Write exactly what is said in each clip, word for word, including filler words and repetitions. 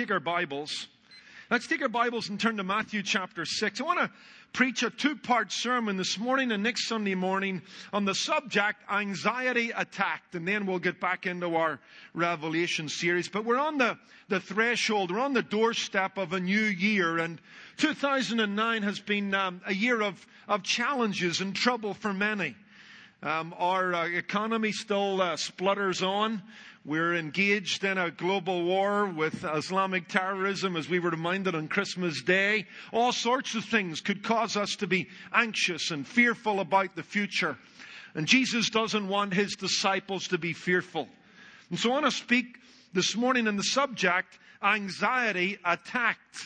take our Bibles. Let's take our Bibles and turn to Matthew chapter six. I want to preach a two-part sermon this morning and next Sunday morning on the subject, Anxiety Attacked. And then we'll get back into our Revelation series. But we're on the, the threshold, we're on the doorstep of a new year. And two thousand nine has been um, a year of, of challenges and trouble for many. Um, our uh, economy still uh, splutters on. We're engaged in a global war with Islamic terrorism, as we were reminded on Christmas Day. All sorts of things could cause us to be anxious and fearful about the future. And Jesus doesn't want his disciples to be fearful. And so I want to speak this morning on the subject, Anxiety Attacked.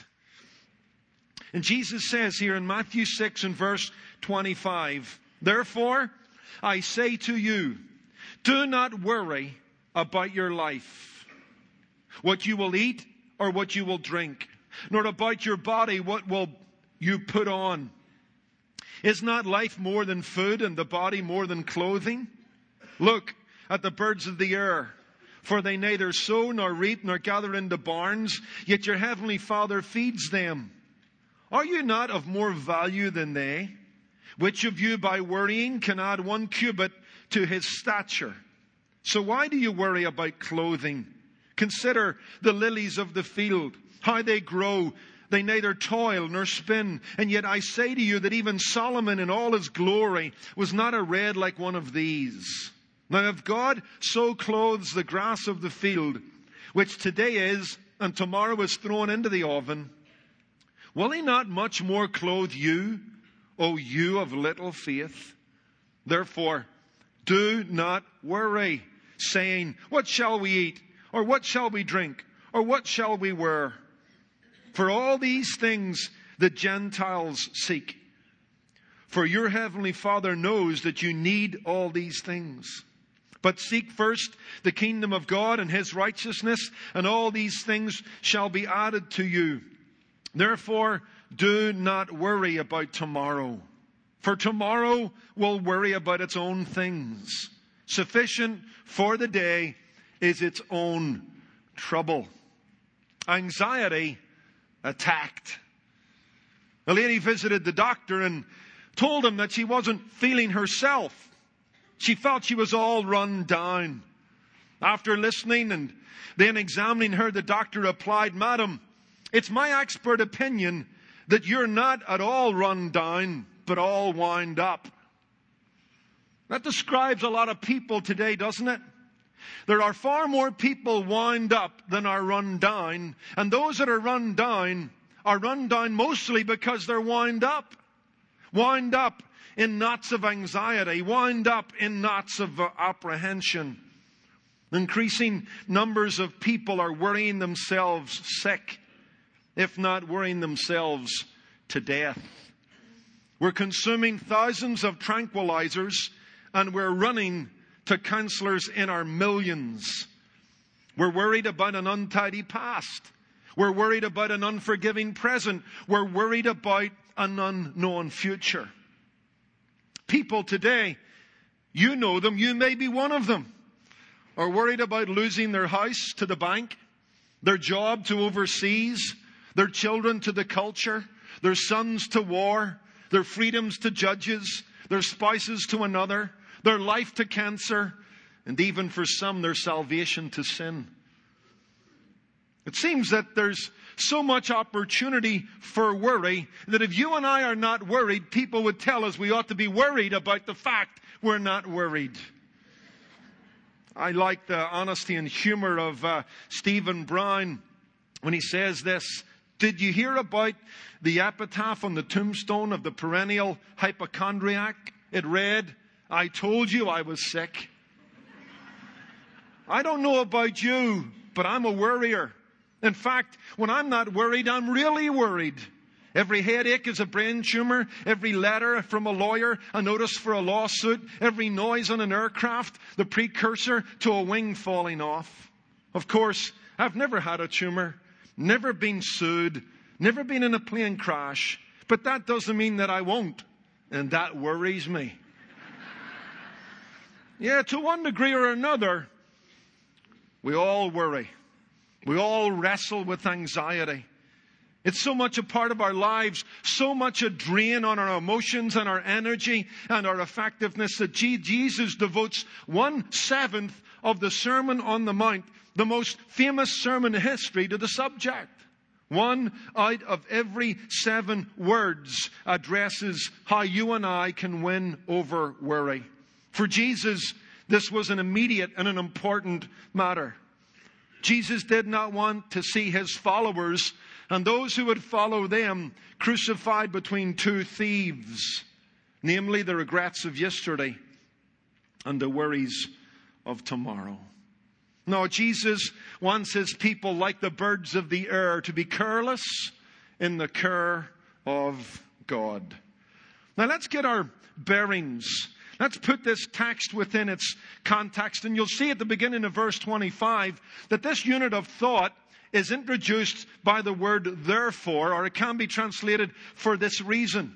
And Jesus says here in Matthew six and verse twenty-five, "Therefore, I say to you, do not worry about your life, what you will eat or what you will drink, nor about your body, what will you put on. Is not life more than food and the body more than clothing? Look at the birds of the air, for they neither sow nor reap nor gather into barns, yet your heavenly Father feeds them. Are you not of more value than they? Which of you by worrying can add one cubit to his stature? So why do you worry about clothing? Consider the lilies of the field, how they grow. They neither toil nor spin. And yet I say to you that even Solomon in all his glory was not arrayed like one of these. Now if God so clothes the grass of the field, which today is and tomorrow is thrown into the oven, will he not much more clothe you, O you of little faith? Therefore, do not worry, saying, what shall we eat? Or what shall we drink? Or what shall we wear? For all these things the Gentiles seek. For your heavenly Father knows that you need all these things. But seek first the kingdom of God and his righteousness, and all these things shall be added to you. Therefore, do not worry about tomorrow, for tomorrow will worry about its own things. Sufficient for the day is its own trouble." Anxiety attacked. A lady visited the doctor and told him that she wasn't feeling herself. She felt she was all run down. After listening and then examining her, the doctor replied, "Madam, it's my expert opinion that you're not at all run down, but all wound up." That describes a lot of people today, doesn't it? There are far more people wound up than are run down. And those that are run down are run down mostly because they're wound up. Wound up in knots of anxiety. Wound up in knots of apprehension. Increasing numbers of people are worrying themselves sick, if not worrying themselves to death. We're consuming thousands of tranquilizers, and we're running to counselors in our millions. We're worried about an untidy past. We're worried about an unforgiving present. We're worried about an unknown future. People today, you know them, you may be one of them, are worried about losing their house to the bank, their job to overseas, their children to the culture, their sons to war, their freedoms to judges, their spouses to another, their life to cancer, and even for some, their salvation to sin. It seems that there's so much opportunity for worry that if you and I are not worried, people would tell us we ought to be worried about the fact we're not worried. I like the honesty and humor of uh, Stephen Brown when he says this. Did you hear about the epitaph on the tombstone of the perennial hypochondriac? It read, "I told you I was sick." I don't know about you, but I'm a worrier. In fact, when I'm not worried, I'm really worried. Every headache is a brain tumor. Every letter from a lawyer, a notice for a lawsuit. Every noise on an aircraft, the precursor to a wing falling off. Of course, I've never had a tumor, never been sued, never been in a plane crash. But that doesn't mean that I won't. And that worries me. Yeah, to one degree or another, we all worry. We all wrestle with anxiety. It's so much a part of our lives, so much a drain on our emotions and our energy and our effectiveness that Jesus devotes one seventh of the Sermon on the Mount, the most famous sermon in history, to the subject. One out of every seven words addresses how you and I can win over worry. For Jesus, this was an immediate and an important matter. Jesus did not want to see his followers and those who would follow them crucified between two thieves, namely the regrets of yesterday and the worries of tomorrow. No, Jesus wants his people, like the birds of the air, to be careless in the care of God. Now let's get our bearings. Let's put this text within its context. And you'll see at the beginning of verse twenty-five that this unit of thought is introduced by the word therefore, or it can be translated for this reason.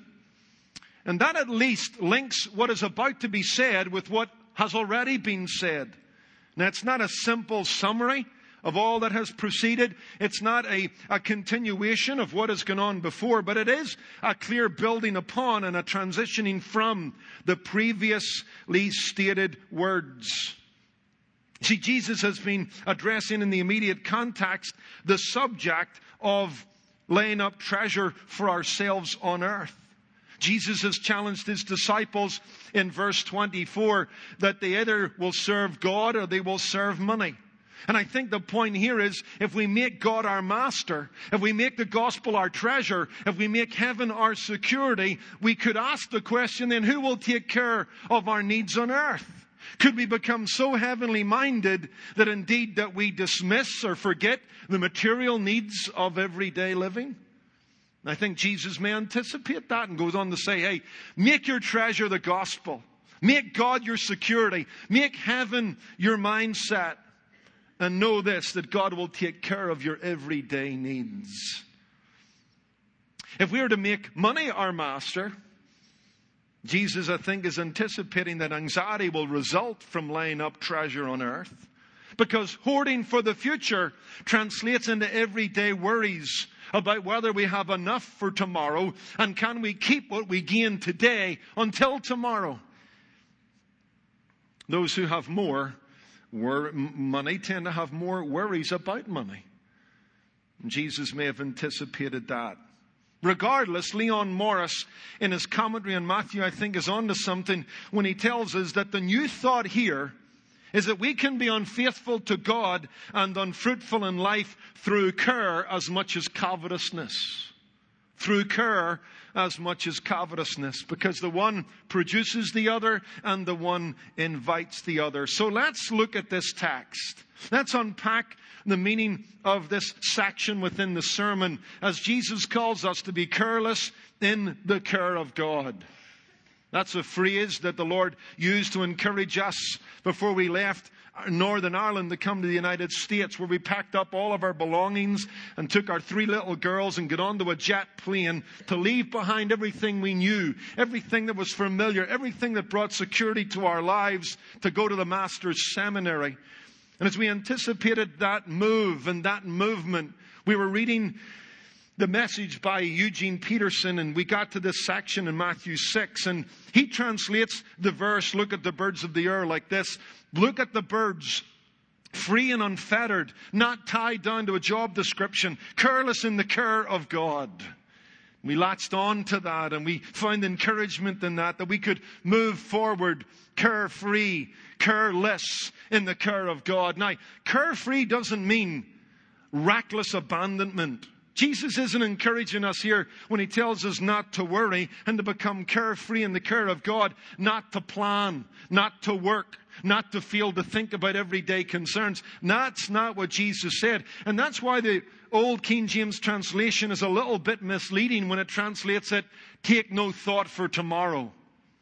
And that at least links what is about to be said with what has already been said. Now, it's not a simple summary of all that has preceded. It's not a, a continuation of what has gone on before, but it is a clear building upon and a transitioning from the previously stated words. See, Jesus has been addressing in the immediate context the subject of laying up treasure for ourselves on earth. Jesus has challenged his disciples in verse twenty-four that they either will serve God or they will serve money. And I think the point here is, if we make God our master, if we make the gospel our treasure, if we make heaven our security, we could ask the question then, who will take care of our needs on earth? Could we become so heavenly minded that indeed that we dismiss or forget the material needs of everyday living? I think Jesus may anticipate that and goes on to say, hey, make your treasure the gospel. Make God your security. Make heaven your mindset. And know this, that God will take care of your everyday needs. If we are to make money our master, Jesus, I think, is anticipating that anxiety will result from laying up treasure on earth. Because hoarding for the future translates into everyday worries about whether we have enough for tomorrow and can we keep what we gain today until tomorrow. Those who have more money tend to have more worries about money. And Jesus may have anticipated that. Regardless, Leon Morris, in his commentary on Matthew, I think, is onto something when he tells us that the new thought here is that we can be unfaithful to God and unfruitful in life through care as much as covetousness. Through care as much as covetousness. Because the one produces the other and the one invites the other. So let's look at this text. Let's unpack the meaning of this section within the sermon as Jesus calls us to be careless in the care of God. That's a phrase that the Lord used to encourage us before we left Northern Ireland to come to the United States, where we packed up all of our belongings and took our three little girls and got onto a jet plane to leave behind everything we knew, everything that was familiar, everything that brought security to our lives, to go to the Master's Seminary. And as we anticipated that move and that movement, we were reading the message by Eugene Peterson, and we got to this section in Matthew six, and he translates the verse, look at the birds of the air, like this. Look at the birds, free and unfettered, not tied down to a job description, careless in the care of God. We latched on to that, and we found encouragement in that, that we could move forward carefree, careless in the care of God. Now, carefree doesn't mean reckless abandonment. Jesus isn't encouraging us here when he tells us not to worry and to become carefree in the care of God, not to plan, not to work, not to feel to think about everyday concerns. That's not what Jesus said. And that's why the old King James translation is a little bit misleading when it translates it, take no thought for tomorrow.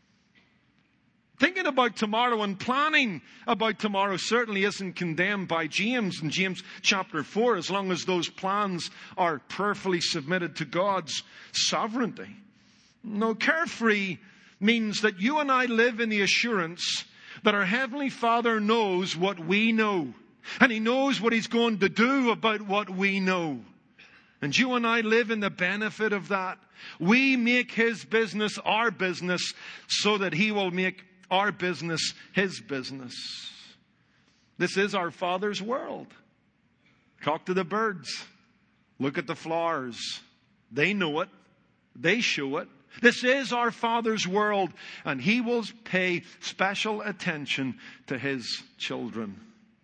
Thinking about tomorrow and planning about tomorrow certainly isn't condemned by James in James chapter four, as long as those plans are prayerfully submitted to God's sovereignty. No, carefree means that you and I live in the assurance that our Heavenly Father knows what we know. And He knows what He's going to do about what we know. And you and I live in the benefit of that. We make His business our business so that He will make our business His business. This is our Father's world. Talk to the birds. Look at the flowers. They know it. They show it. This is our Father's world, and He will pay special attention to His children.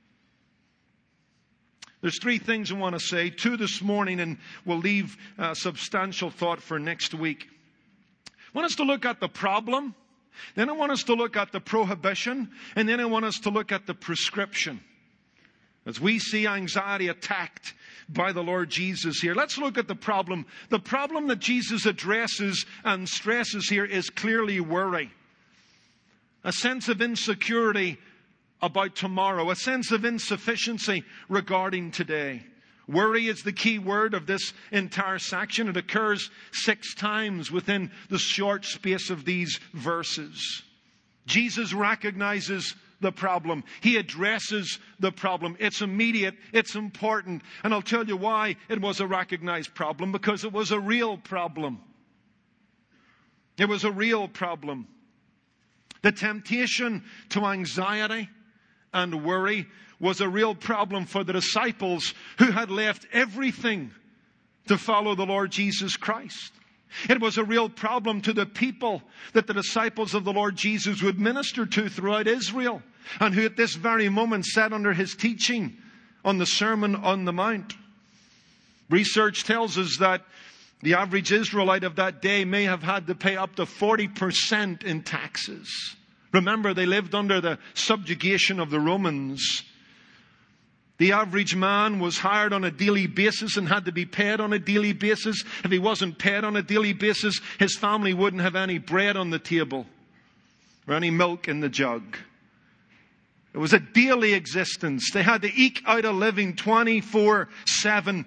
There's three things I want to say. Two this morning, and we'll leave uh, substantial thought for next week. I want us to look at the problem. Then I want us to look at the prohibition. And then I want us to look at the prescription. As we see anxiety attacked by the Lord Jesus here. Let's look at the problem. The problem that Jesus addresses and stresses here is clearly worry. A sense of insecurity about tomorrow. A sense of insufficiency regarding today. Worry is the key word of this entire section. It occurs six times within the short space of these verses. Jesus recognizes the problem. He addresses the problem. It's immediate. It's important. And I'll tell you why it was a recognized problem. Because it was a real problem. It was a real problem. The temptation to anxiety and worry was a real problem for the disciples who had left everything to follow the Lord Jesus Christ. It was a real problem to the people that the disciples of the Lord Jesus would minister to throughout Israel, and who at this very moment sat under His teaching on the Sermon on the Mount. Research tells us that the average Israelite of that day may have had to pay up to forty percent in taxes. Remember, they lived under the subjugation of the Romans. The average man was hired on a daily basis and had to be paid on a daily basis. If he wasn't paid on a daily basis, his family wouldn't have any bread on the table or any milk in the jug. It was a daily existence. They had to eke out a living twenty-four seven.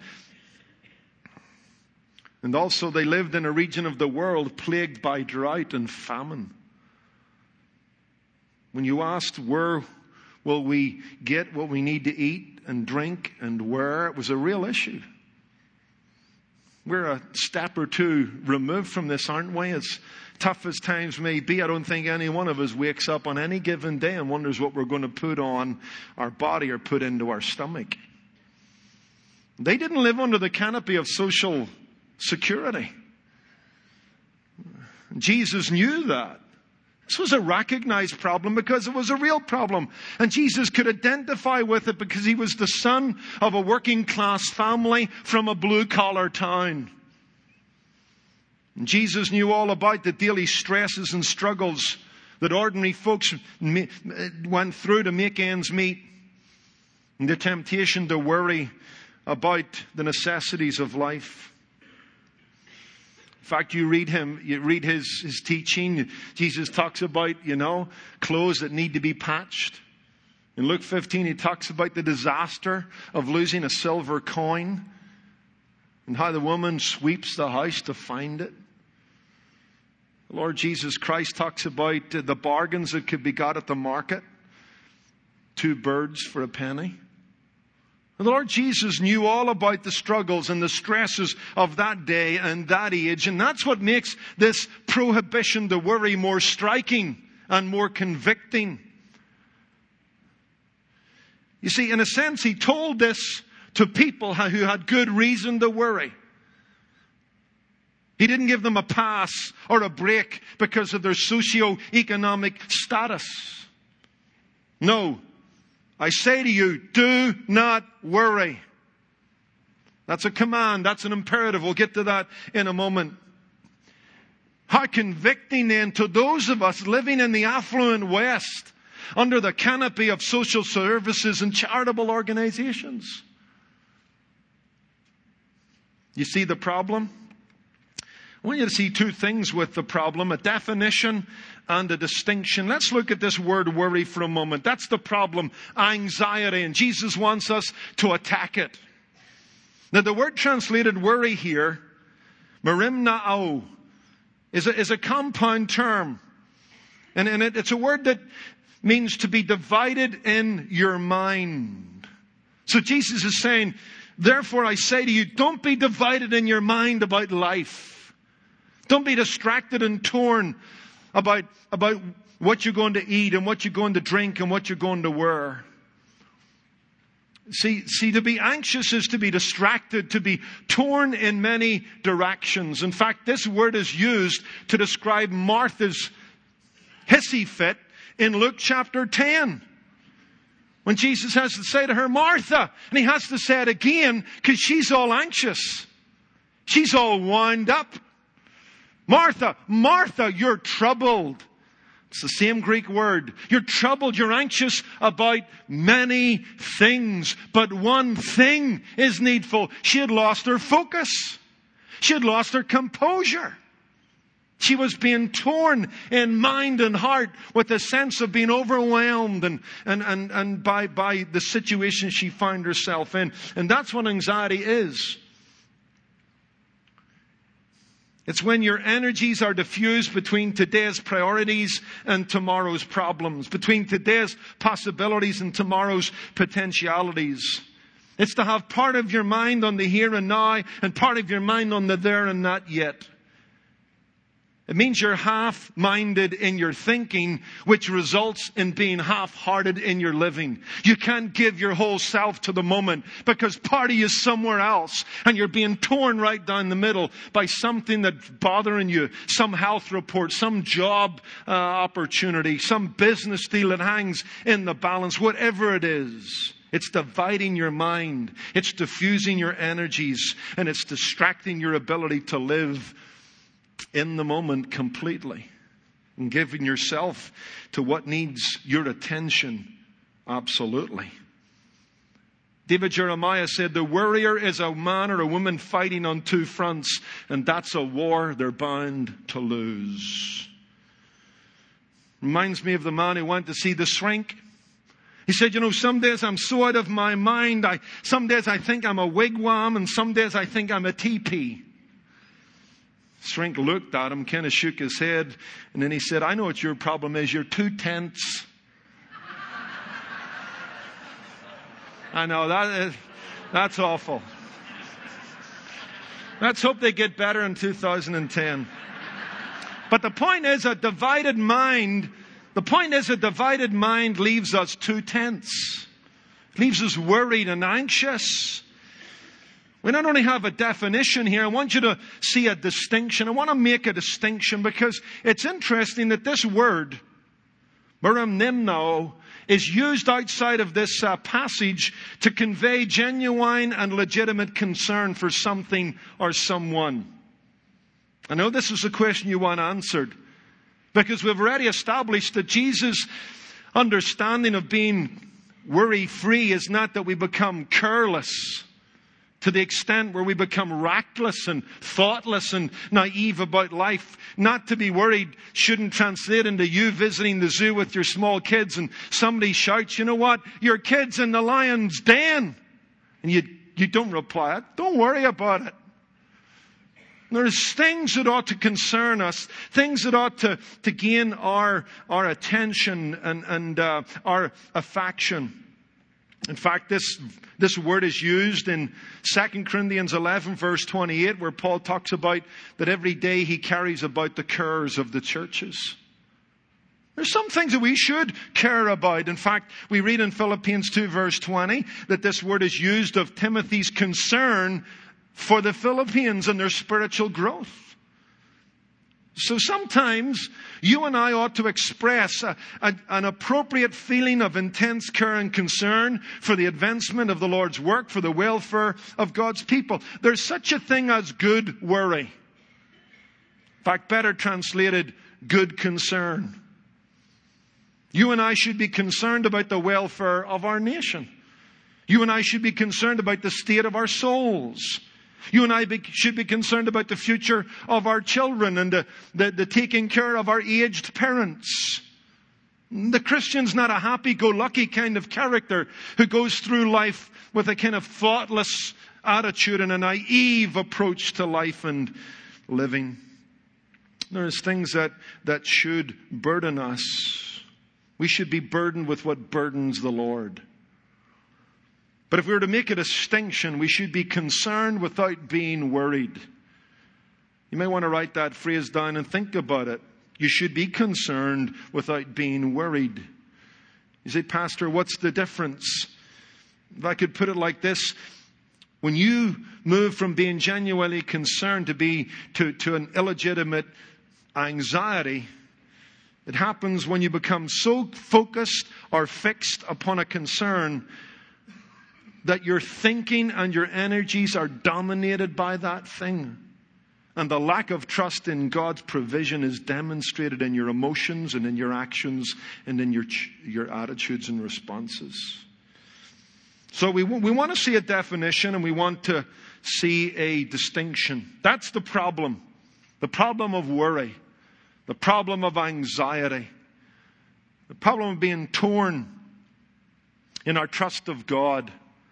And also they lived in a region of the world plagued by drought and famine. When you asked where will we get what we need to eat and drink and where, it was a real issue. We're a step or two removed from this, aren't we? As tough as times may be, I don't think any one of us wakes up on any given day and wonders what we're going to put on our body or put into our stomach. They didn't live under the canopy of social security. Jesus knew that. This was a recognized problem because it was a real problem. And Jesus could identify with it because He was the son of a working class family from a blue collar town. And Jesus knew all about the daily stresses and struggles that ordinary folks went through to make ends meet. And the temptation to worry about the necessities of life. In fact, you read him, you read his, his teaching. Jesus talks about, you know, clothes that need to be patched. In Luke fifteen, He talks about the disaster of losing a silver coin and how the woman sweeps the house to find it. The Lord Jesus Christ talks about the bargains that could be got at the market. Two birds for a penny. The Lord Jesus knew all about the struggles and the stresses of that day and that age. And that's what makes this prohibition to worry more striking and more convicting. You see, in a sense, He told this to people who had good reason to worry. He didn't give them a pass or a break because of their socio-economic status. No. I say to you, do not worry. That's a command. That's an imperative. We'll get to that in a moment. How convicting then to those of us living in the affluent West under the canopy of social services and charitable organizations. You see the problem? I want you to see two things with the problem, a definition and a distinction. Let's look at this word worry for a moment. That's the problem, anxiety, and Jesus wants us to attack it. Now the word translated worry here, merimnao, is a, is a compound term. And, and it, it's a word that means to be divided in your mind. So Jesus is saying, therefore I say to you, don't be divided in your mind about life. Don't be distracted and torn about, about what you're going to eat and what you're going to drink and what you're going to wear. See, see, to be anxious is to be distracted, to be torn in many directions. In fact, this word is used to describe Martha's hissy fit in Luke chapter ten. When Jesus has to say to her, Martha, and he has to say it again because she's all anxious. She's all wound up. Martha, Martha, you're troubled. It's the same Greek word. You're troubled, you're anxious about many things, but one thing is needful. She had lost her focus. She had lost her composure. She was being torn in mind and heart with a sense of being overwhelmed and, and, and, and by, by the situation she found herself in. And that's what anxiety is. It's when your energies are diffused between today's priorities and tomorrow's problems, between today's possibilities and tomorrow's potentialities. It's to have part of your mind on the here and now and part of your mind on the there and not yet. It means you're half-minded in your thinking, which results in being half-hearted in your living. You can't give your whole self to the moment because part of you is somewhere else and you're being torn right down the middle by something that's bothering you, some health report, some job uh, opportunity, some business deal that hangs in the balance, whatever it is. It's dividing your mind. It's diffusing your energies and it's distracting your ability to live in the moment completely and giving yourself to what needs your attention absolutely. David Jeremiah said, the worrier is a man or a woman fighting on two fronts, and that's a war they're bound to lose. Reminds me of the man who went to see the shrink. He said, you know, some days I'm so out of my mind. I, some days I think I'm a wigwam, and some days I think I'm a teepee. Shrink looked at him, kind of shook his head, and then he said, I know what your problem is. You're two tents. I know, that is, that's awful. Let's hope they get better in two thousand ten. But the point is, a divided mind, the point is a divided mind leaves us two tents. Leaves us worried and anxious. We not only have a definition here, I want you to see a distinction. I want to make a distinction because it's interesting that this word, merimnimno, is used outside of this uh, passage to convey genuine and legitimate concern for something or someone. I know this is a question you want answered because we've already established that Jesus' understanding of being worry-free is not that we become careless to the extent where we become reckless and thoughtless and naive about life. Not to be worried shouldn't translate into you visiting the zoo with your small kids and somebody shouts, you know what, your kid's in the lion's den. And you, you don't reply, don't worry about it. There's things that ought to concern us, things that ought to, to gain our, our attention and, and uh, our affection. In fact, this, this word is used in Second Corinthians eleven, verse twenty-eight, where Paul talks about that every day he carries about the cares of the churches. There's some things that we should care about. In fact, we read in Philippians two, verse twenty, that this word is used of Timothy's concern for the Philippians and their spiritual growth. So sometimes you and I ought to express a, a, an appropriate feeling of intense care and concern for the advancement of the Lord's work, for the welfare of God's people. There's such a thing as good worry. In fact, better translated, good concern. You and I should be concerned about the welfare of our nation. You and I should be concerned about the state of our souls. You and I be, should be concerned about the future of our children and the, the, the taking care of our aged parents. The Christian's not a happy-go-lucky kind of character who goes through life with a kind of thoughtless attitude and a naive approach to life and living. There's things that, that should burden us. We should be burdened with what burdens the Lord. But if we were to make a distinction, we should be concerned without being worried. You may want to write that phrase down and think about it. You should be concerned without being worried. You say, Pastor, what's the difference? If I could put it like this, when you move from being genuinely concerned to be to, to an illegitimate anxiety, it happens when you become so focused or fixed upon a concern that your thinking and your energies are dominated by that thing. And the lack of trust in God's provision is demonstrated in your emotions and in your actions and in your, your attitudes and responses. So we, we want to see a definition and we want to see a distinction. That's the problem. The problem of worry. The problem of anxiety. The problem of being torn in our trust of God.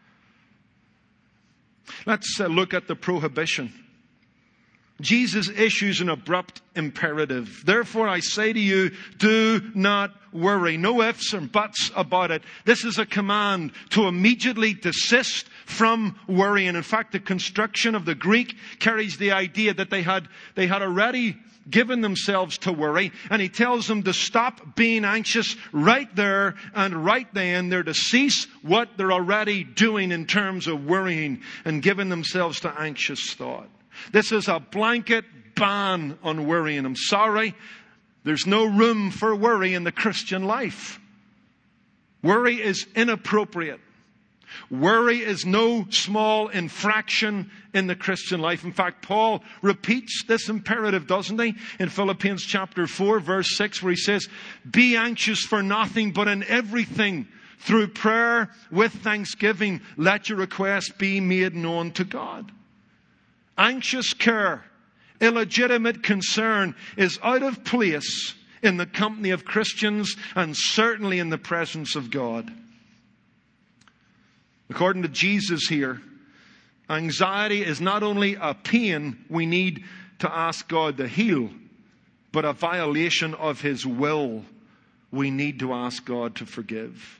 Let's uh, look at the prohibition. Jesus issues an abrupt imperative. Therefore, I say to you, do not worry. No ifs or buts about it. This is a command to immediately desist from worrying. In fact, the construction of the Greek carries the idea that they had, they had already given themselves to worry. And he tells them to stop being anxious right there and right then. They're to cease what they're already doing in terms of worrying and giving themselves to anxious thought. This is a blanket ban on worrying. I'm sorry, there's no room for worry in the Christian life. Worry is inappropriate. Worry is no small infraction in the Christian life. In fact, Paul repeats this imperative, doesn't he? In Philippians chapter four, verse six, where he says, be anxious for nothing, but in everything, through prayer with thanksgiving, let your requests be made known to God. Anxious care, illegitimate concern is out of place in the company of Christians and certainly in the presence of God. According to Jesus here, anxiety is not only a pain we need to ask God to heal, but a violation of His will we need to ask God to forgive.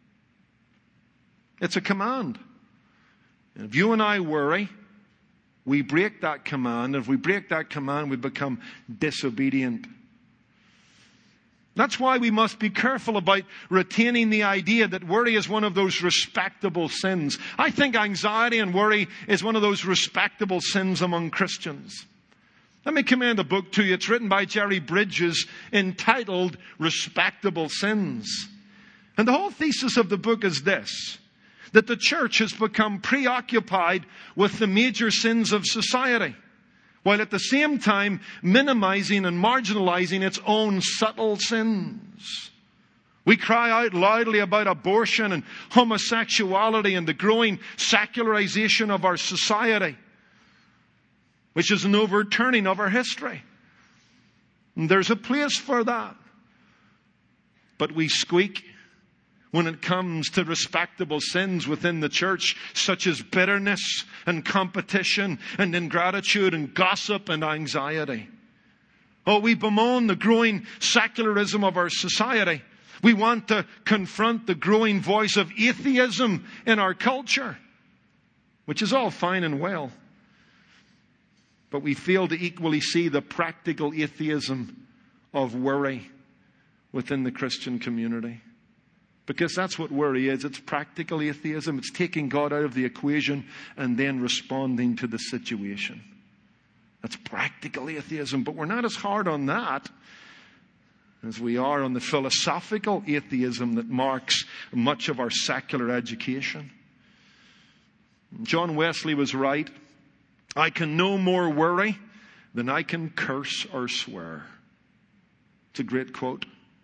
It's a command. And if you and I worry, we break that command. If we break that command, we become disobedient. That's why we must be careful about retaining the idea that worry is one of those respectable sins. I think anxiety and worry is one of those respectable sins among Christians. Let me commend a book to you. It's written by Jerry Bridges entitled Respectable Sins. And the whole thesis of the book is this: that the church has become preoccupied with the major sins of society, while at the same time minimizing and marginalizing its own subtle sins. We cry out loudly about abortion and homosexuality and the growing secularization of our society, which is an overturning of our history. And there's a place for that. But we squeak when it comes to respectable sins within the church, such as bitterness and competition and ingratitude and gossip and anxiety. Oh, we bemoan the growing secularism of our society. We want to confront the growing voice of atheism in our culture, which is all fine and well. But we fail to equally see the practical atheism of worry within the Christian community. Because that's what worry is. It's practical atheism. It's taking God out of the equation and then responding to the situation. That's practical atheism. But we're not as hard on that as we are on the philosophical atheism that marks much of our secular education. John Wesley was right. I can no more worry than I can curse or swear. It's a great quote.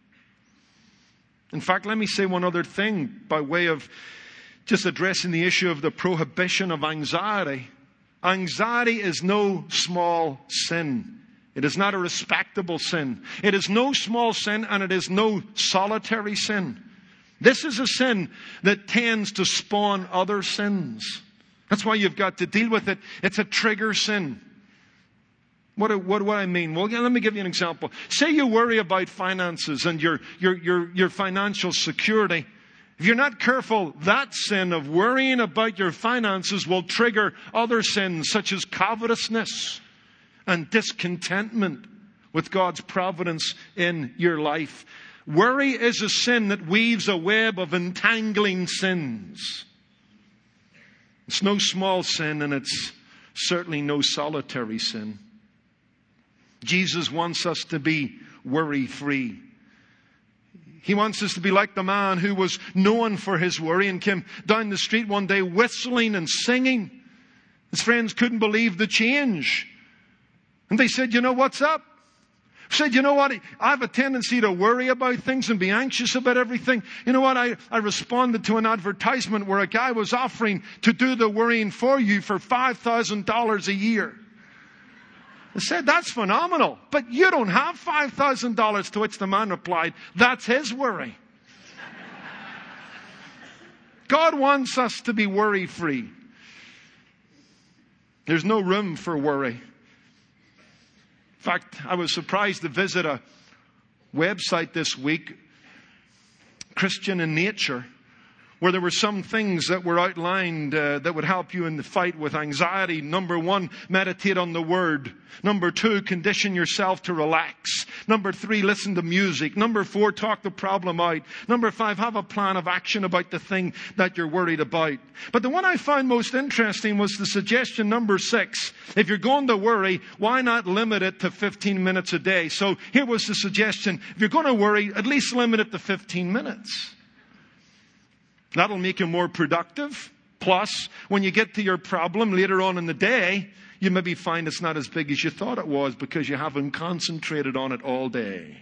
In fact, let me say one other thing by way of just addressing the issue of the prohibition of anxiety. Anxiety is no small sin. It is not a respectable sin. It is no small sin, and it is no solitary sin. This is a sin that tends to spawn other sins. That's why you've got to deal with it. It's a trigger sin. What do, what do I mean? Well, let me give you an example. Say you worry about finances and your, your, your, your financial security If you're not careful, that sin of worrying about your finances will trigger other sins such as covetousness and discontentment with God's providence in your life. Worry is a sin that weaves a web of entangling sins. It's no small sin, and it's certainly no solitary sin. Jesus wants us to be worry-free. He wants us to be like the man who was known for his worry and came down the street one day whistling and singing. His friends couldn't believe the change. And they said, you know, what's up? He said, you know what? I have a tendency to worry about things and be anxious about everything. You know what? I, I responded to an advertisement where a guy was offering to do the worrying for you for five thousand dollars a year. I said, that's phenomenal. But you don't have five thousand dollars, to which the man replied, that's his worry. God wants us to be worry-free. There's no room for worry. In fact, I was surprised to visit a website this week, Christian in Nature, where there were some things that were outlined uh, that would help you in the fight with anxiety. Number one, meditate on the Word. Number two, condition yourself to relax. Number three, listen to music. Number four, talk the problem out. Number five, have a plan of action about the thing that you're worried about. But the one I found most interesting was the suggestion number six. If you're going to worry, why not limit it to fifteen minutes a day? So here was the suggestion. If you're going to worry, at least limit it to fifteen minutes. That'll make you more productive. Plus, when you get to your problem later on in the day, you maybe find it's not as big as you thought it was because you haven't concentrated on it all day.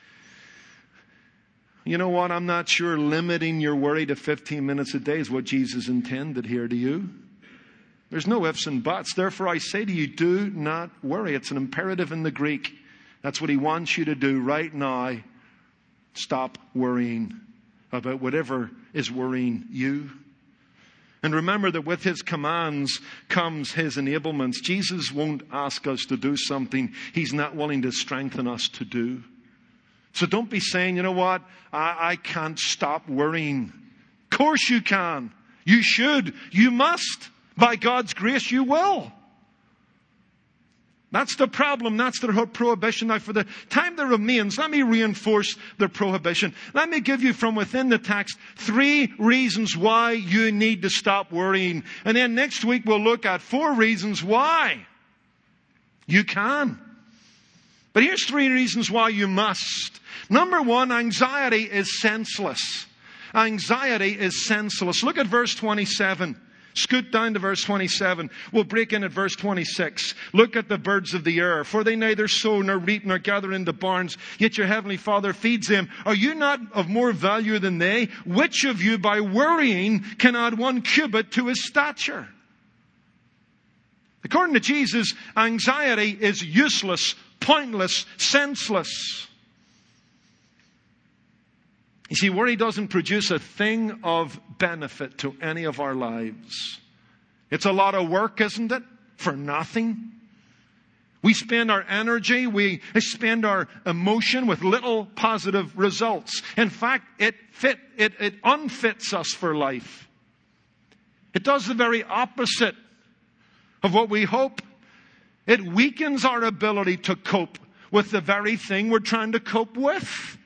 You know what? I'm not sure limiting your worry to fifteen minutes a day is what Jesus intended here to you. There's no ifs and buts. Therefore, I say to you, do not worry. It's an imperative in the Greek. That's what he wants you to do right now. Stop worrying about whatever is worrying you. And remember that with his commands comes his enablements. Jesus won't ask us to do something he's not willing to strengthen us to do. So don't be saying, you know what, I, I can't stop worrying. Of course you can. You should. You must. By God's grace, you will. That's the problem. That's the prohibition. Now, for the time that remains, let me reinforce the prohibition. Let me give you from within the text three reasons why you need to stop worrying. And then next week we'll look at four reasons why you can. But here's three reasons why you must. Number one, anxiety is senseless. Anxiety is senseless. Look at verse twenty-seven. Scoot down to verse twenty-seven. We'll break in at verse twenty-six. Look at the birds of the air, for they neither sow nor reap nor gather into barns, yet your heavenly Father feeds them. Are you not of more value than they? Which of you by worrying can add one cubit to his stature? According to Jesus, anxiety is useless, pointless, senseless. You see, worry doesn't produce a thing of benefit to any of our lives. It's a lot of work, isn't it? For nothing. We spend our energy, we spend our emotion with little positive results. In fact, it fit, it, it unfits us for life. It does the very opposite of what we hope. It weakens our ability to cope with the very thing we're trying to cope with.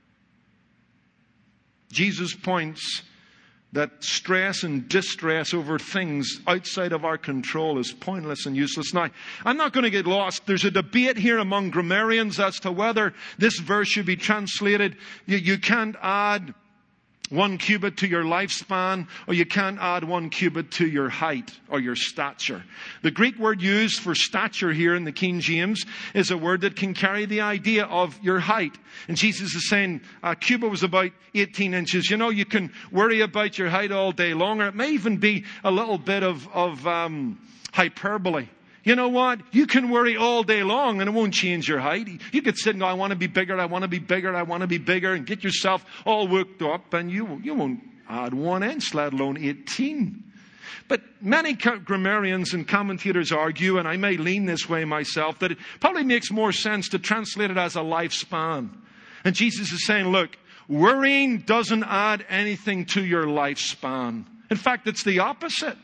Jesus points that stress and distress over things outside of our control is pointless and useless. Now, I'm not going to get lost. There's a debate here among grammarians as to whether this verse should be translated, you, you can't add one cubit to your lifespan, or you can't add one cubit to your height or your stature. The Greek word used for stature here in the King James is a word that can carry the idea of your height. And Jesus is saying a cubit was about eighteen inches. You know, you can worry about your height all day long, or it may even be a little bit of, of um, hyperbole. You know what? You can worry all day long and it won't change your height. You could sit and go, I want to be bigger, I want to be bigger, I want to be bigger, and get yourself all worked up, and you, you won't add one inch, let alone eighteen. But many grammarians and commentators argue, and I may lean this way myself, that it probably makes more sense to translate it as a lifespan. And Jesus is saying, look, Worrying doesn't add anything to your lifespan. In fact, it's the opposite.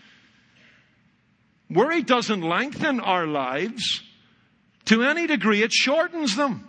Worry doesn't lengthen our lives. To any degree, it shortens them.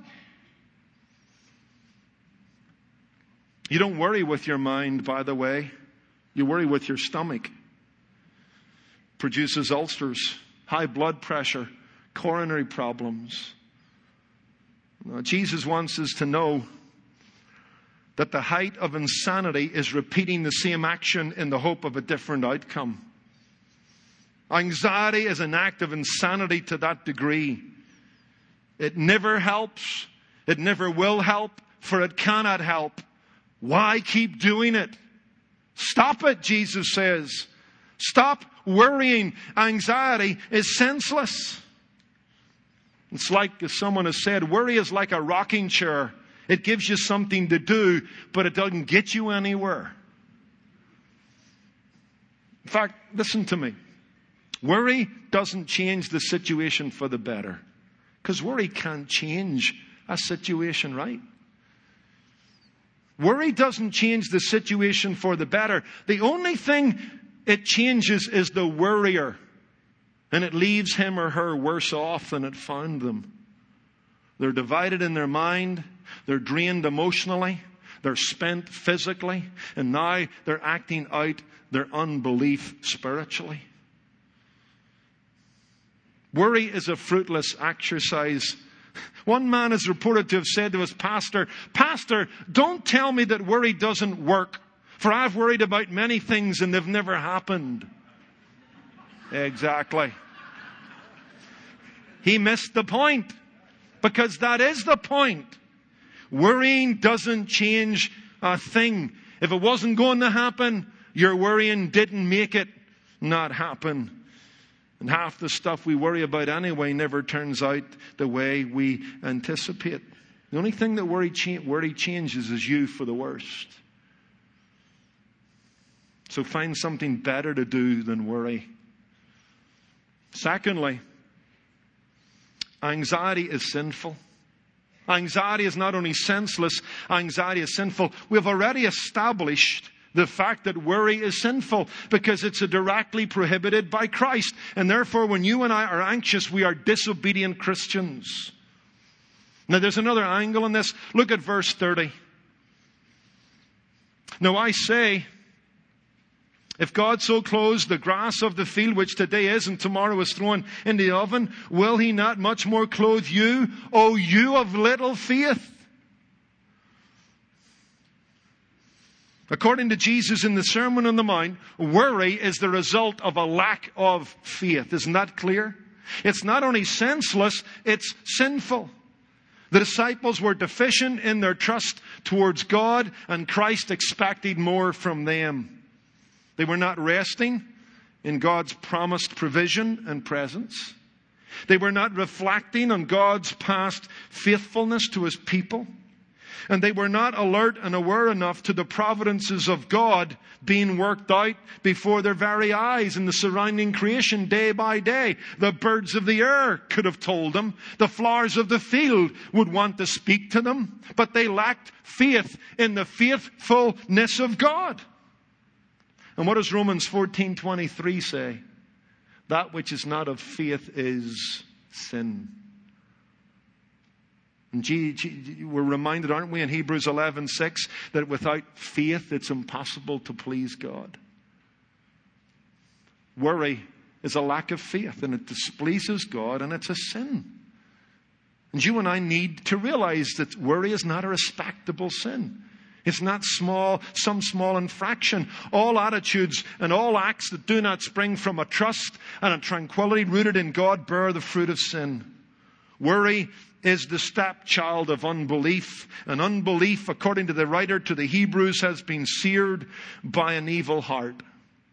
You don't worry with your mind, by the way. You worry with your stomach. Produces ulcers, high blood pressure, coronary problems. Now, Jesus wants us to know that the height of insanity is repeating the same action in the hope of a different outcome. Anxiety is an act of insanity to that degree. It never helps. It never will help, for it cannot help. Why keep doing it? Stop it, Jesus says. Stop worrying. Anxiety is senseless. It's like, as someone has said, worry is like a rocking chair. It gives you something to do, but it doesn't get you anywhere. In fact, listen to me. Worry doesn't change the situation for the better. Because worry can't change a situation, right? Worry doesn't change the situation for the better. The only thing it changes is the worrier. And it leaves him or her worse off than it found them. They're divided in their mind. They're drained emotionally. They're spent physically. And now they're acting out their unbelief spiritually. Worry is a fruitless exercise. One man is reported to have said to his pastor, "Pastor, don't tell me that worry doesn't work, for I've worried about many things and they've never happened." Exactly. He missed the point, because that is the point. Worrying doesn't change a thing. If it wasn't going to happen, your worrying didn't make it not happen. And half the stuff we worry about anyway never turns out the way we anticipate. The only thing that worry, cha- worry changes is you for the worst. So find something better to do than worry. Secondly, anxiety is sinful. Anxiety is not only senseless, anxiety is sinful. We've already established the fact that worry is sinful because it's directly prohibited by Christ. And therefore, when you and I are anxious, we are disobedient Christians. Now, there's another angle in this. Look at verse thirty. Now, I say, if God so clothes the grass of the field, which today is and tomorrow is thrown in the oven, will He not much more clothe you, O you of little faith? According to Jesus in the Sermon on the Mount, worry is the result of a lack of faith. Isn't that clear? It's not only senseless, it's sinful. The disciples were deficient in their trust towards God, and Christ expected more from them. They were not resting in God's promised provision and presence. They were not reflecting on God's past faithfulness to His people. And they were not alert and aware enough to the providences of God being worked out before their very eyes in the surrounding creation day by day. The birds of the air could have told them. The flowers of the field would want to speak to them. But they lacked faith in the faithfulness of God. And what does Romans fourteen twenty-three say? That which is not of faith is sin. And gee, gee, we're reminded, aren't we, in Hebrews eleven six, that without faith it's impossible to please God. Worry is a lack of faith, and it displeases God, and it's a sin. And you and I need to realize that worry is not a respectable sin. It's not small, some small infraction. All attitudes and all acts that do not spring from a trust and a tranquility rooted in God bear the fruit of sin. Worry is the stepchild of unbelief. And unbelief, according to the writer to the Hebrews, has been seared by an evil heart.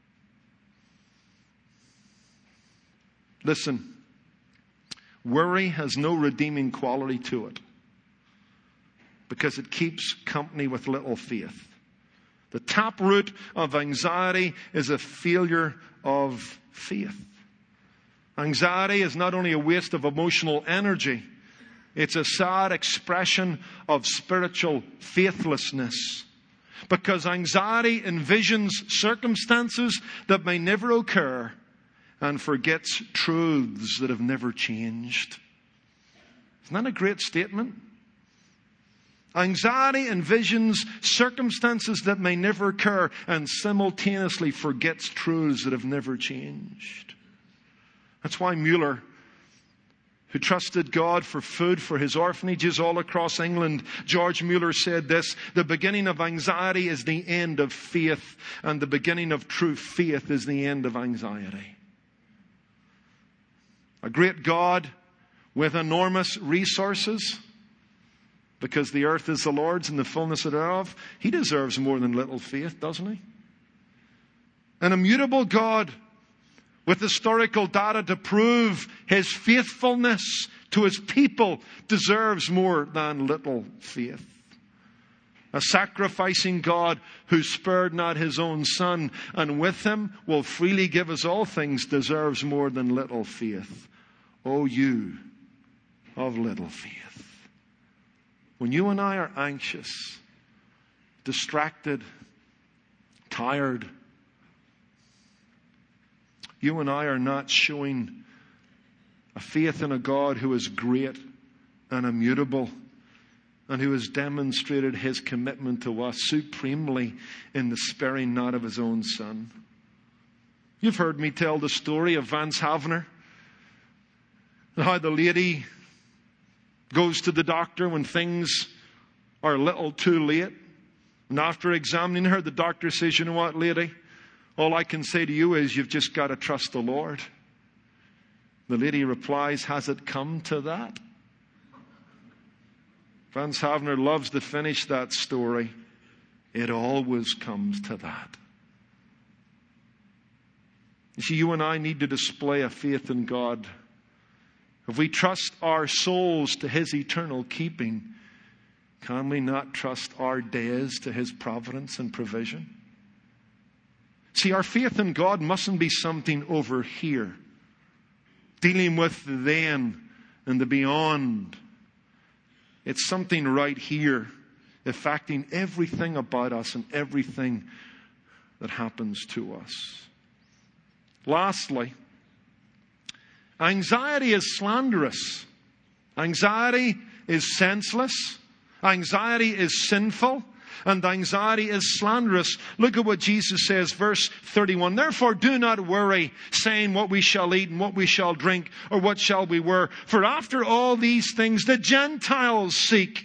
Listen, worry has no redeeming quality to it because it keeps company with little faith. The taproot of anxiety is a failure of faith. Anxiety is not only a waste of emotional energy, it's a sad expression of spiritual faithlessness. Because anxiety envisions circumstances that may never occur and forgets truths that have never changed. Isn't that a great statement? Anxiety envisions circumstances that may never occur and simultaneously forgets truths that have never changed. That's why Mueller, who trusted God for food for his orphanages all across England, George Mueller said this: the beginning of anxiety is the end of faith, and the beginning of true faith is the end of anxiety. A great God with enormous resources, because the earth is the Lord's and the fullness thereof, He deserves more than little faith, doesn't He? An immutable God with historical data to prove His faithfulness to His people deserves more than little faith. A sacrificing God who spared not His own Son, and with Him will freely give us all things, deserves more than little faith. O you of little faith. When you and I are anxious, distracted, tired, you and I are not showing a faith in a God who is great and immutable, and who has demonstrated His commitment to us supremely in the sparing not of His own Son. You've heard me tell the story of Vance Havner, and how the lady goes to the doctor when things are a little too late. And after examining her, the doctor says, you know what, lady? All I can say to you is you've just got to trust the Lord. The lady replies, has it come to that? Vance Havner loves to finish that story. It always comes to that. You see, you and I need to display a faith in God. If we trust our souls to His eternal keeping, can we not trust our days to His providence and provision? See, our faith in God mustn't be something over here, dealing with the then and the beyond. It's something right here, affecting everything about us and everything that happens to us. Lastly, anxiety is slanderous. Anxiety is senseless. Anxiety is sinful. And anxiety is slanderous. Look at what Jesus says, verse thirty-one. Therefore do not worry, saying what we shall eat and what we shall drink, or what shall we wear. For after all these things the Gentiles seek.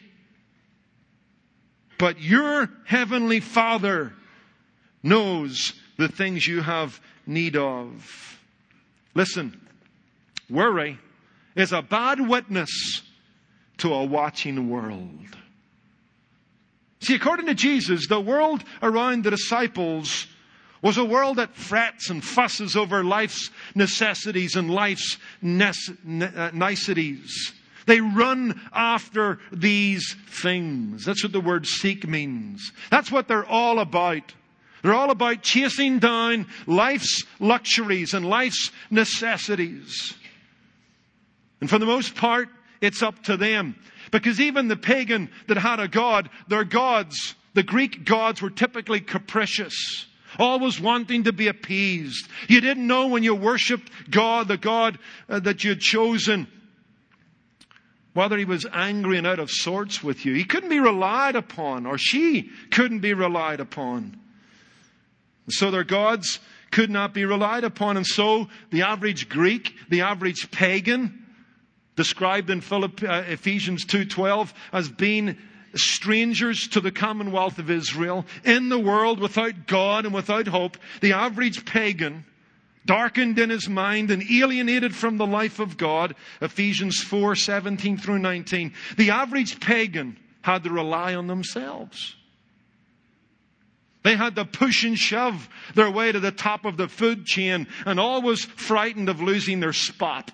But your heavenly Father knows the things you have need of. Listen. Worry is a bad witness to a watching world. See, according to Jesus, the world around the disciples was a world that frets and fusses over life's necessities and life's niceties. They run after these things. That's what the word seek means. That's what they're all about. They're all about chasing down life's luxuries and life's necessities. And for the most part, it's up to them. Because even the pagan that had a god, their gods, the Greek gods, were typically capricious, always wanting to be appeased. You didn't know when you worshipped God, the God uh, that you had chosen, whether He was angry and out of sorts with you. He couldn't be relied upon, or she couldn't be relied upon. So their gods could not be relied upon. And so the average Greek, the average pagan, described in Philipp, uh, Ephesians two twelve as being strangers to the commonwealth of Israel, in the world without God and without hope. The average pagan, darkened in his mind and alienated from the life of God. Ephesians four seventeen through nineteen. The average pagan had to rely on themselves. They had to push and shove their way to the top of the food chain, and always frightened of losing their spot.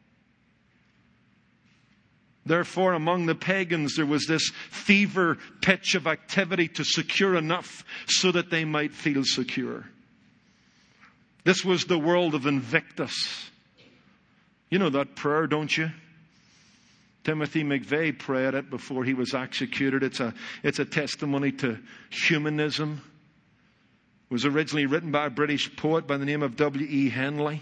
Therefore, among the pagans, there was this fever pitch of activity to secure enough so that they might feel secure. This was the world of Invictus. You know that prayer, don't you? Timothy McVeigh prayed it before he was executed. It's a, it's a testimony to humanism. It was originally written by a British poet by the name of W E Henley.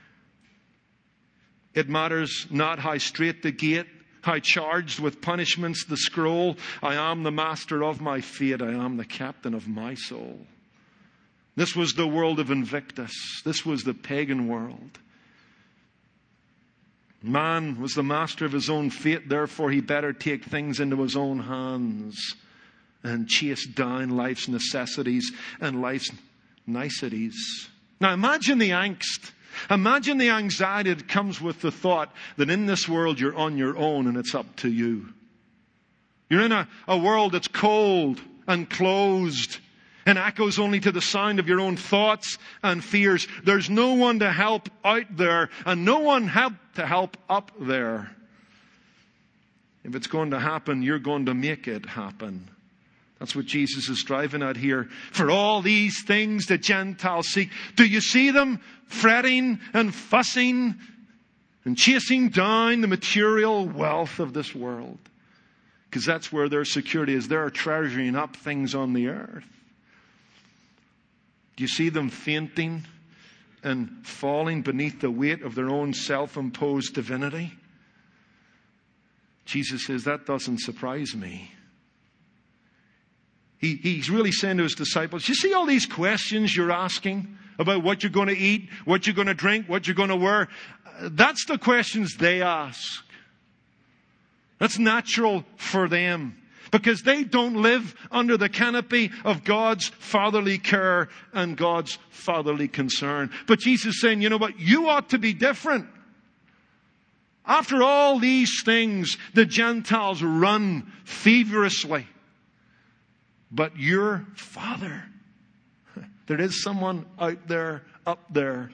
It matters not how straight the gate, how charged with punishments the scroll. I am the master of my fate. I am the captain of my soul. This was the world of Invictus. This was the pagan world. Man was the master of his own fate, therefore he better take things into his own hands and chase down life's necessities and life's niceties. Now imagine the angst. Imagine the anxiety that comes with the thought that in this world you're on your own and it's up to you. You're in a, a world that's cold and closed and echoes only to the sound of your own thoughts and fears. There's no one to help out there and no one help to help up there. If it's going to happen, you're going to make it happen. That's what Jesus is driving at here. For all these things the Gentiles seek. Do you see them fretting and fussing and chasing down the material wealth of this world? Because that's where their security is. They're treasuring up things on the earth. Do you see them fainting and falling beneath the weight of their own self-imposed divinity? Jesus says, that doesn't surprise me. He, he's really saying to his disciples, you see all these questions you're asking about what you're going to eat, what you're going to drink, what you're going to wear? That's the questions they ask. That's natural for them. Because they don't live under the canopy of God's fatherly care and God's fatherly concern. But Jesus is saying, you know what? You ought to be different. After all these things, the Gentiles run feverishly. But your Father, there is someone out there, up there,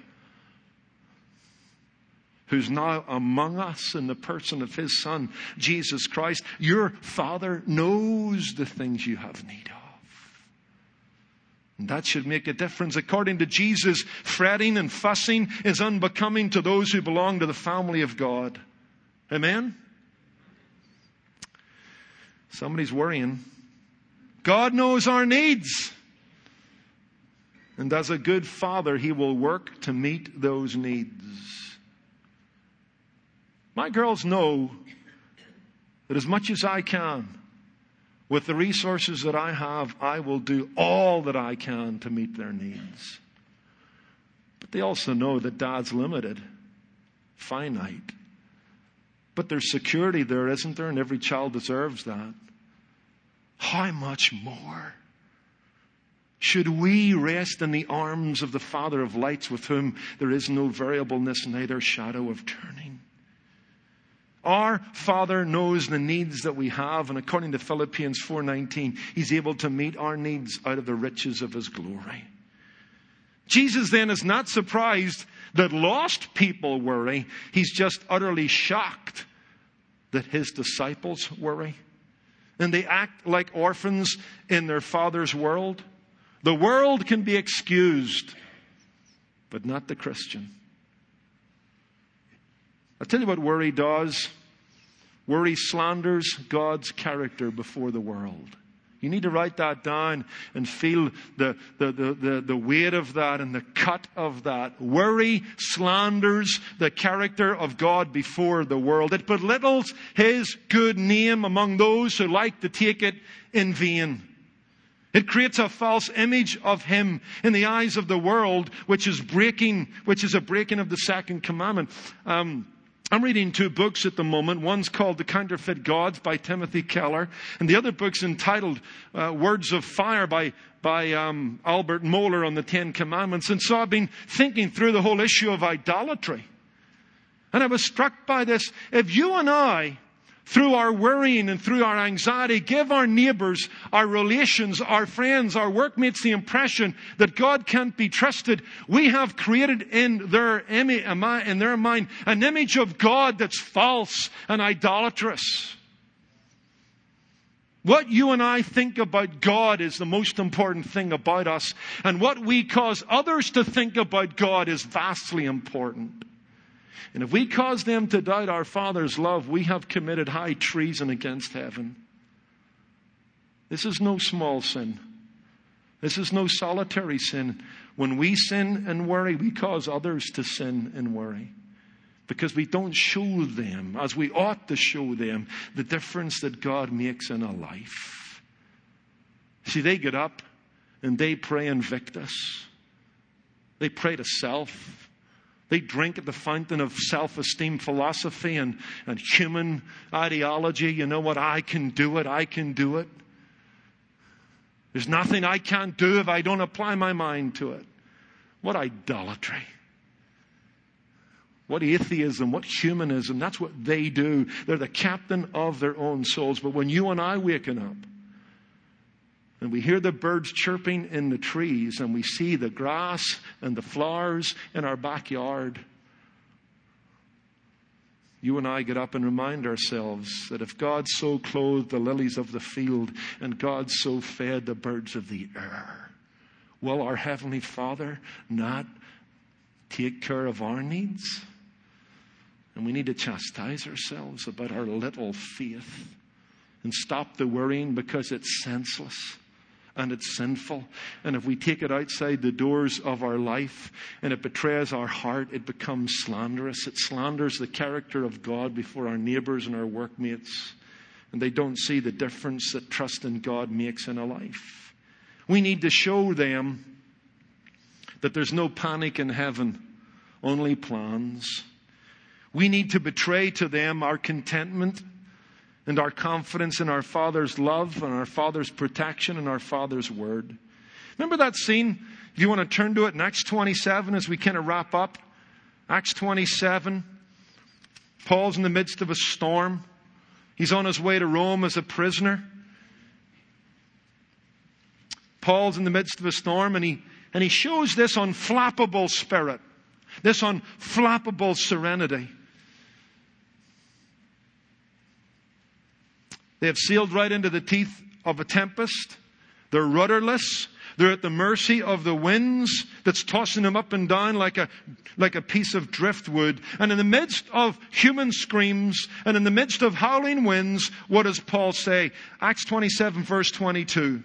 who's now among us in the person of His Son, Jesus Christ. Your Father knows the things you have need of. And that should make a difference. According to Jesus, fretting and fussing is unbecoming to those who belong to the family of God. Amen? Somebody's worrying. God knows our needs. And as a good father, He will work to meet those needs. My girls know that as much as I can, with the resources that I have, I will do all that I can to meet their needs. But they also know that Dad's limited, finite. But there's security there, isn't there? And every child deserves that. How much more should we rest in the arms of the Father of lights, with whom there is no variableness, neither shadow of turning? Our Father knows the needs that we have, and according to Philippians four nineteen, He's able to meet our needs out of the riches of His glory. Jesus then is not surprised that lost people worry. He's just utterly shocked that His disciples worry. And they act like orphans in their Father's world. The world can be excused, but not the Christian. I'll tell you what worry does. Worry slanders God's character before the world. You need to write that down and feel the, the, the, the, the weight of that and the cut of that. Worry slanders the character of God before the world. It belittles His good name among those who like to take it in vain. It creates a false image of Him in the eyes of the world, which is breaking, which is a breaking of the second commandment. Um, I'm reading two books at the moment. One's called The Counterfeit Gods by Timothy Keller. And the other book's entitled uh, Words of Fire by, by um, Albert Mohler on the Ten Commandments. And so I've been thinking through the whole issue of idolatry. And I was struck by this. If you and I, through our worrying and through our anxiety, give our neighbors, our relations, our friends, our workmates the impression that God can't be trusted, we have created in their image, in their mind, an image of God that's false and idolatrous. What you and I think about God is the most important thing about us. And what we cause others to think about God is vastly important. And if we cause them to doubt our Father's love, we have committed high treason against heaven. This is no small sin. This is no solitary sin. When we sin and worry, we cause others to sin and worry. Because we don't show them, as we ought to show them, the difference that God makes in a life. See, they get up and they pray Invictus. They pray to self. They drink at the fountain of self-esteem philosophy and, and human ideology. You know what? I can do it. I can do it. There's nothing I can't do if I don't apply my mind to it. What idolatry. What atheism, what humanism. That's what they do. They're the captain of their own souls. But when you and I waken up, and we hear the birds chirping in the trees, and we see the grass and the flowers in our backyard, you and I get up and remind ourselves that if God so clothed the lilies of the field and God so fed the birds of the air, will our Heavenly Father not take care of our needs? And we need to chastise ourselves about our little faith and stop the worrying, because it's senseless and it's sinful. And if we take it outside the doors of our life and it betrays our heart, it becomes slanderous. It slanders the character of God before our neighbors and our workmates. And they don't see the difference that trust in God makes in a life. We need to show them that there's no panic in heaven, only plans. We need to betray to them our contentment and our confidence in our Father's love and our Father's protection and our Father's word. Remember that scene? If you want to turn to it in Acts twenty-seven as we kind of wrap up. Acts twenty-seven. Paul's in the midst of a storm. He's on his way to Rome as a prisoner. Paul's in the midst of a storm, and he, and he shows this unflappable spirit. This unflappable serenity. They have sailed right into the teeth of a tempest. They're rudderless. They're at the mercy of the winds that's tossing them up and down like a, like a piece of driftwood. And in the midst of human screams and in the midst of howling winds, what does Paul say? Acts twenty-seven verse twenty-two.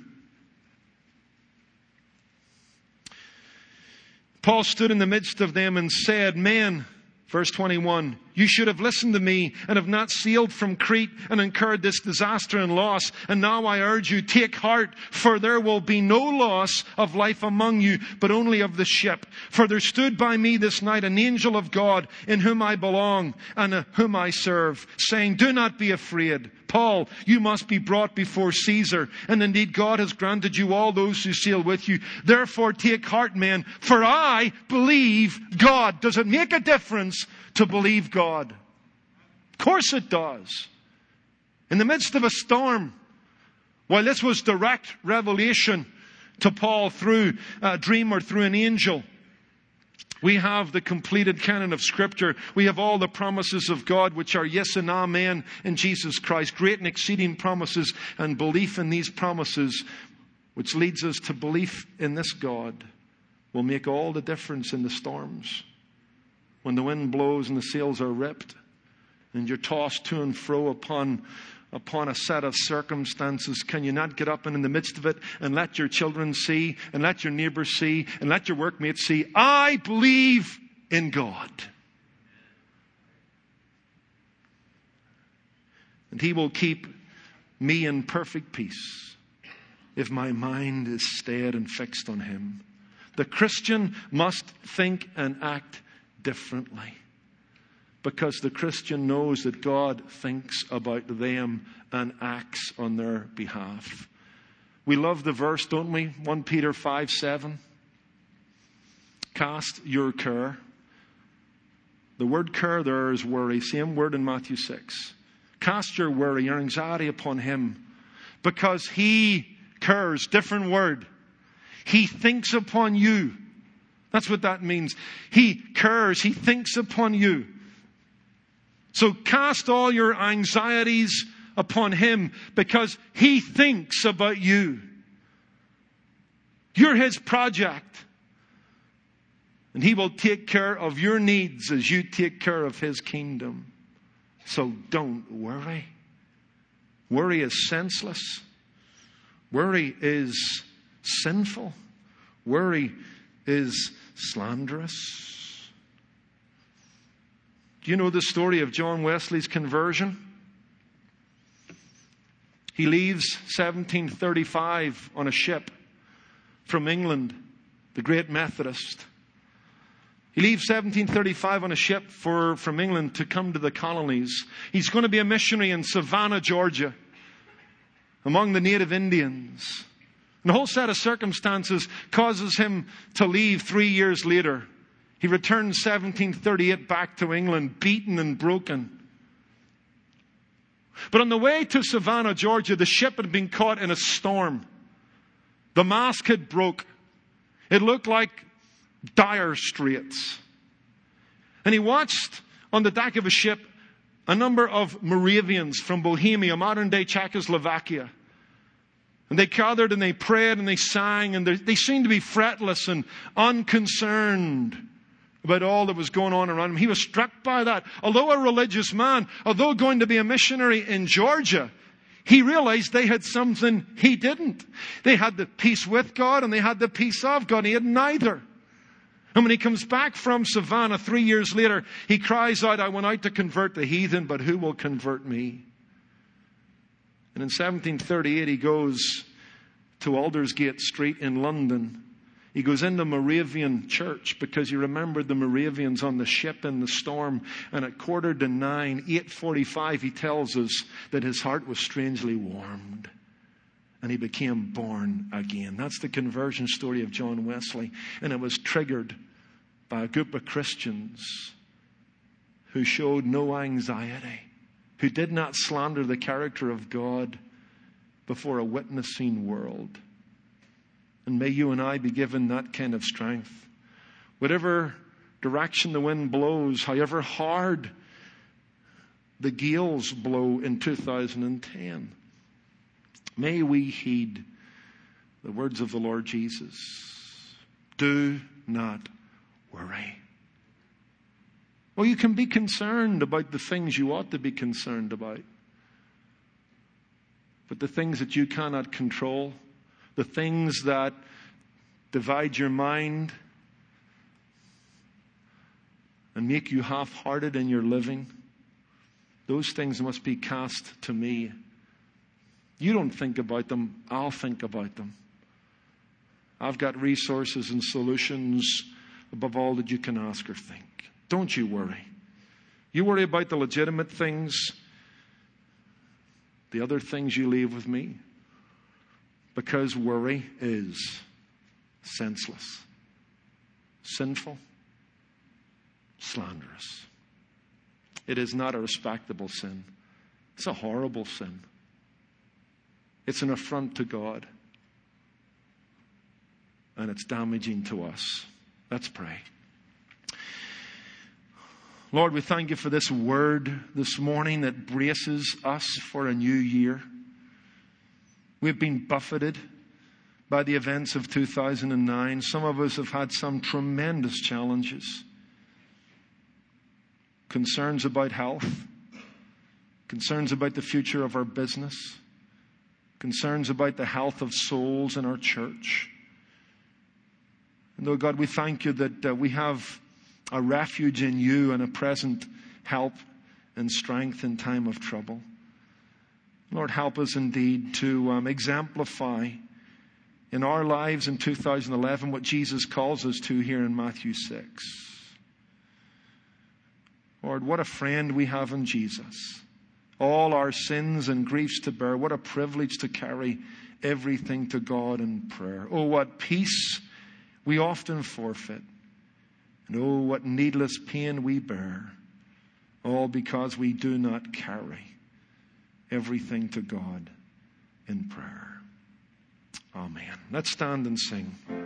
Paul stood in the midst of them and said, "Men," verse twenty-one, "you should have listened to me and have not sailed from Crete and incurred this disaster and loss. And now I urge you, take heart, for there will be no loss of life among you, but only of the ship. For there stood by me this night an angel of God, in whom I belong and whom I serve, saying, 'Do not be afraid, Paul, you must be brought before Caesar. And indeed God has granted you all those who sail with you. Therefore take heart, men, for I believe God.'" Does it make a difference to believe God? Of course it does. In the midst of a storm, while this was direct revelation to Paul through a dream or through an angel, we have the completed canon of Scripture. We have all the promises of God, which are yes and amen in Jesus Christ. Great and exceeding promises, and belief in these promises, which leads us to belief in this God, will make all the difference in the storms. When the wind blows and the sails are ripped and you're tossed to and fro upon, upon a set of circumstances, can you not get up and in the midst of it and let your children see and let your neighbors see and let your workmates see, "I believe in God. And He will keep me in perfect peace if my mind is stayed and fixed on Him." The Christian must think and act differently, because the Christian knows that God thinks about them and acts on their behalf. We love the verse, don't we? First Peter five seven. Cast your care. The word care there is worry. Same word in Matthew six. Cast your worry, your anxiety upon Him, because He cares. Different word. He thinks upon you. That's what that means. He cares. He thinks upon you. So cast all your anxieties upon Him, because He thinks about you. You're His project. And He will take care of your needs as you take care of His kingdom. So don't worry. Worry is senseless. Worry is sinful. Worry is slanderous. Do you know the story of John Wesley's conversion? He leaves seventeen thirty-five on a ship from England, the great Methodist. He leaves seventeen thirty-five on a ship for, from England to come to the colonies. He's going to be a missionary in Savannah, Georgia, among the native Indians. And a whole set of circumstances causes him to leave three years later. He returns seventeen thirty-eight back to England, beaten and broken. But on the way to Savannah, Georgia, the ship had been caught in a storm. The mast had broke. It looked like dire straits. And he watched on the deck of a ship a number of Moravians from Bohemia, modern-day Czechoslovakia. And they gathered and they prayed and they sang, and they seemed to be fretless and unconcerned about all that was going on around him. He was struck by that. Although a religious man, although going to be a missionary in Georgia, he realized they had something he didn't. They had the peace with God and they had the peace of God. He had neither. And when he comes back from Savannah three years later, he cries out, "I went out to convert the heathen, but who will convert me?" And in seventeen thirty-eight, he goes to Aldersgate Street in London. He goes into Moravian church because he remembered the Moravians on the ship in the storm. And at quarter to nine, eight forty-five, he tells us that his heart was strangely warmed. And he became born again. That's the conversion story of John Wesley. And it was triggered by a group of Christians who showed no anxiety, who did not slander the character of God before a witnessing world. And may you and I be given that kind of strength. Whatever direction the wind blows, however hard the gales blow in two thousand ten, may we heed the words of the Lord Jesus. Do not worry. Well, you can be concerned about the things you ought to be concerned about. But the things that you cannot control, the things that divide your mind and make you half-hearted in your living, those things must be cast to me. You don't think about them, I'll think about them. I've got resources and solutions above all that you can ask or think. Don't you worry. You worry about the legitimate things. The other things you leave with me. Because worry is senseless, sinful, slanderous. It is not a respectable sin. It's a horrible sin. It's an affront to God. And it's damaging to us. Let's pray. Lord, we thank you for this word this morning that braces us for a new year. We've been buffeted by the events of two thousand nine. Some of us have had some tremendous challenges. Concerns about health. Concerns about the future of our business. Concerns about the health of souls in our church. And oh God, we thank you that uh, we have a refuge in you and a present help and strength in time of trouble. Lord, help us indeed to um, exemplify in our lives in two thousand eleven what Jesus calls us to here in Matthew six. Lord, what a friend we have in Jesus. All our sins and griefs to bear. What a privilege to carry everything to God in prayer. Oh, what peace we often forfeit. And oh, what needless pain we bear. All because we do not carry everything to God in prayer. Amen. Let's stand and sing.